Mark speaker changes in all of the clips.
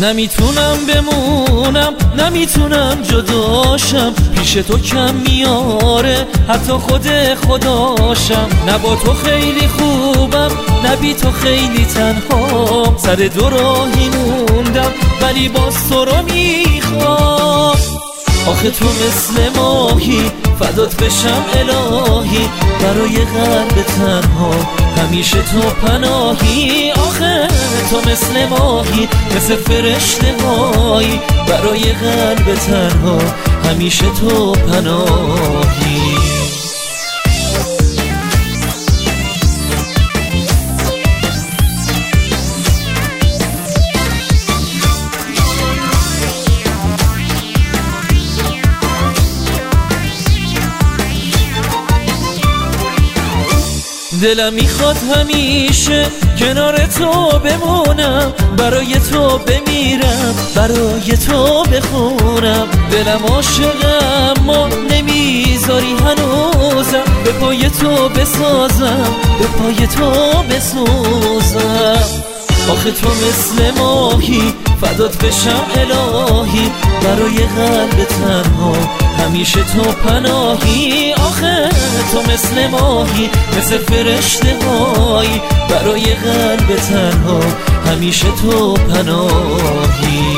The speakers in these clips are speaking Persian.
Speaker 1: نمیتونم بمونم، نمیتونم جداشم، پیش تو کم میاره حتی خود خداشم. نه با تو خیلی خوبم، نه بی تو خیلی تنهام. سر دو راهی موندم ولی باز تو رو میخوام. آخه تو مثل ماهی، فدات بشم الهی، برای قلب تنها همیشه تو پناهی. آخه تو مثل ماهی، مثل فرشته هایی، برای قلب تنها همیشه تو پناهی. دلم میخواد همیشه کنار تو بمونم، برای تو بمیرم، برای تو بخونم. دلم عاشقم اما نمیذاری هنوزم، به پای تو بسازم، به پای تو بسوزم. آخه تو مثل ماهی، فدات بشم الهی، برای قلب تنها همیشه تو پناهی. آخه تو مثل ماهی، مثل فرشته هایی، برای قلب تنها همیشه تو پناهی.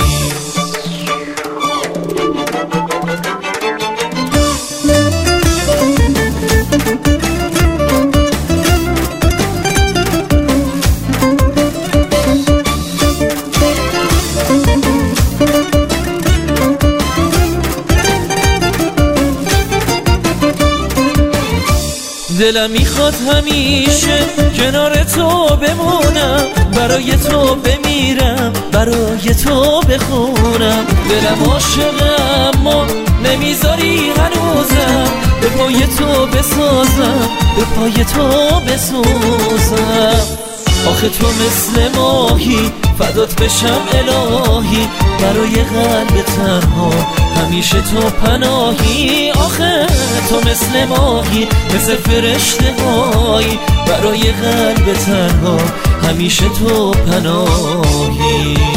Speaker 1: دلم میخواد همیشه کنار تو بمونم، برای تو بمیرم، برای تو بخونم. دلم عاشقم اما نمیذاری هنوزم، به پای تو بسازم، به پای تو بسوزم. آخه تو مثل ماهی، فدات بشم الهی، برای قلب تنها همیشه تو پناهی. آخه تو مثل ماهی، مثل فرشته هایی، برای قلب تنها همیشه تو پناهی.